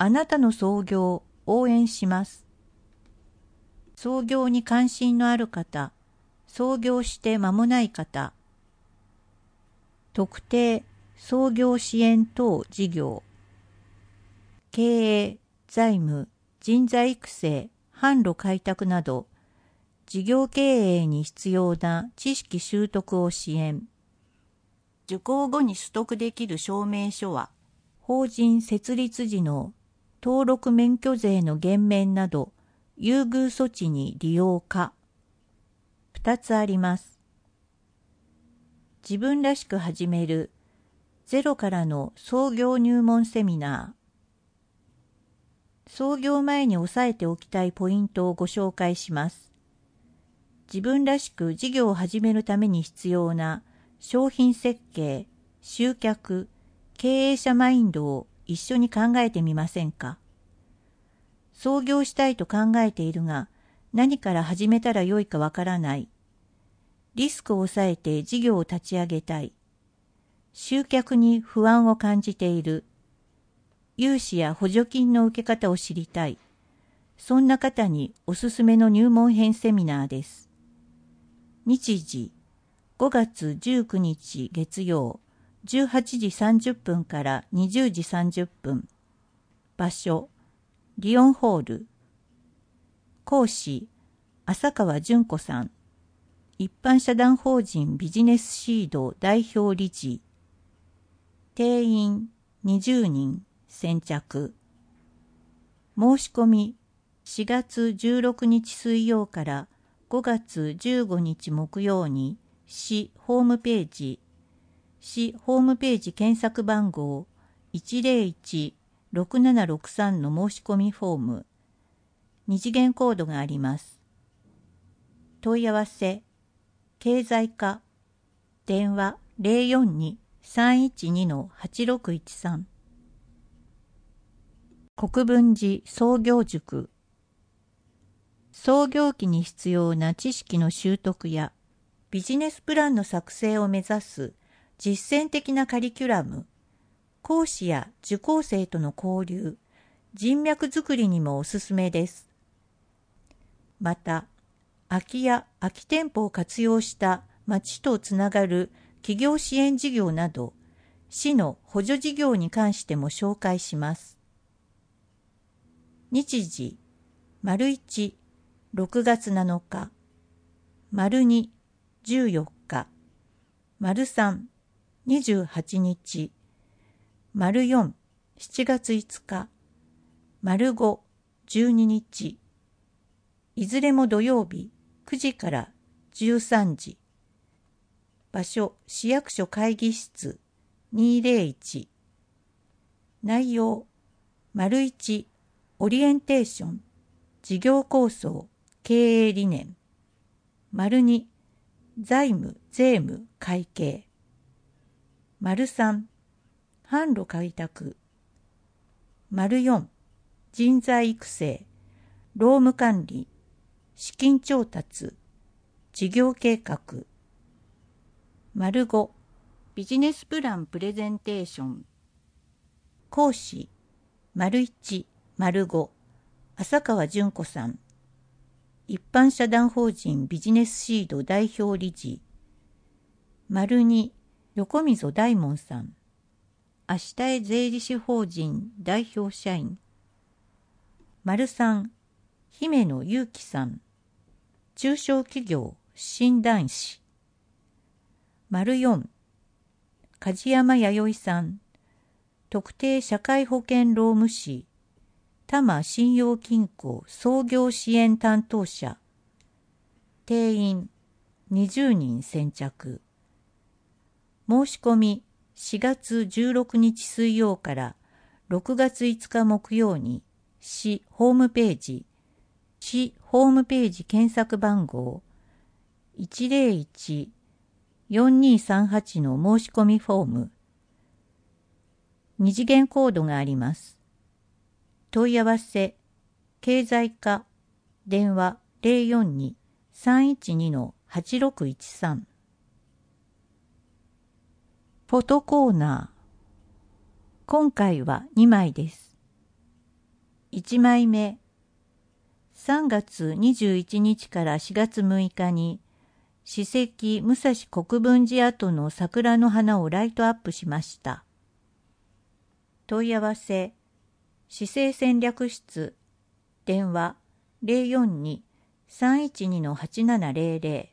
あなたの創業を応援します。創業に関心のある方、創業して間もない方、特定創業支援等事業、経営、財務、人材育成、販路開拓など、事業経営に必要な知識習得を支援。受講後に取得できる証明書は、法人設立時の登録免許税の減免など、優遇措置に利用可。2つあります。自分らしく始めるゼロからの創業入門セミナー。創業前に押さえておきたいポイントをご紹介します。自分らしく事業を始めるために必要な商品設計、集客、経営者マインドを一緒に考えてみませんか。創業したいと考えているが、何から始めたらよいかわからない。リスクを抑えて事業を立ち上げたい。集客に不安を感じている。融資や補助金の受け方を知りたい。そんな方におすすめの入門編セミナーです。日時、5月19日月曜、18時30分から20時30分。場所、リオンホール。講師、浅川純子さん。一般社団法人ビジネスシード代表理事。定員20人先着。申し込み4月16日水曜から5月15日木曜に市ホームページ検索番号101-6763の申し込みフォーム、二次元コードがあります。問い合わせ、経済課、電話042-312-8613。国分寺創業塾。創業期に必要な知識の習得やビジネスプランの作成を目指す実践的なカリキュラム、講師や受講生との交流、人脈づくりにもおすすめです。また、空き家・空き店舗を活用した町とつながる企業支援事業など、市の補助事業に関しても紹介します。日時、1、6月7日、2、14日、3、28日、4、7月5日、5、12日、いずれも土曜日9時から13時。場所、市役所会議室201。内容、1、オリエンテーション、事業構想、経営理念。2、財務、税務、会計。3、販路開拓。4、人材育成、労務管理、資金調達、事業計画。5、ビジネスプランプレゼンテーション。講師、1、5、浅川純子さん。一般社団法人ビジネスシード代表理事。2、横溝大門さん。明日へ税理士法人代表社員。3、姫野祐樹さん。中小企業診断士。4、梶山弥生さん。特定社会保険労務士。多摩信用金庫創業支援担当者。定員20人先着。申し込み4月16日水曜から6月5日木曜に市ホームページ検索番号101-4238の申し込みフォーム、二次元コードがあります。問い合わせ、経済課、電話042-312-8613。フォトコーナー。今回は2枚です。 1枚目。3月21日から4月6日に、史跡武蔵国分寺跡の桜の花をライトアップしました。問い合わせ、市政戦略室、電話042-312-8700。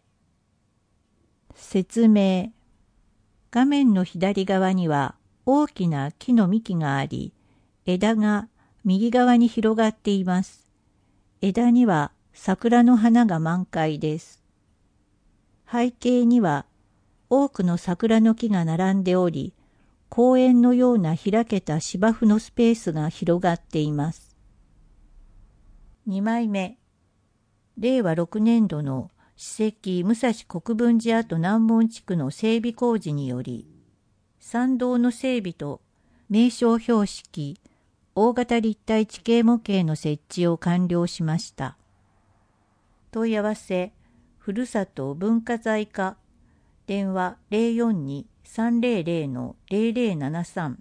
説明。画面の左側には大きな木の幹があり、枝が右側に広がっています。枝には桜の花が満開です。背景には多くの桜の木が並んでおり、公園のような開けた芝生のスペースが広がっています。2枚目。令和6年度の史跡武蔵国分寺跡南門地区の整備工事により、参道の整備と名称標識、大型立体地形模型の設置を完了しました。問い合わせ、ふるさと文化財課、電話042-300-0073。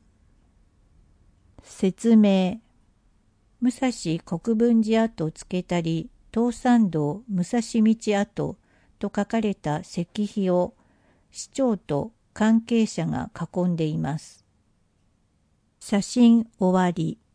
説明。武蔵国分寺跡付たり東山道武蔵道跡と書かれた石碑を市長と関係者が囲んでいます。写真終わり。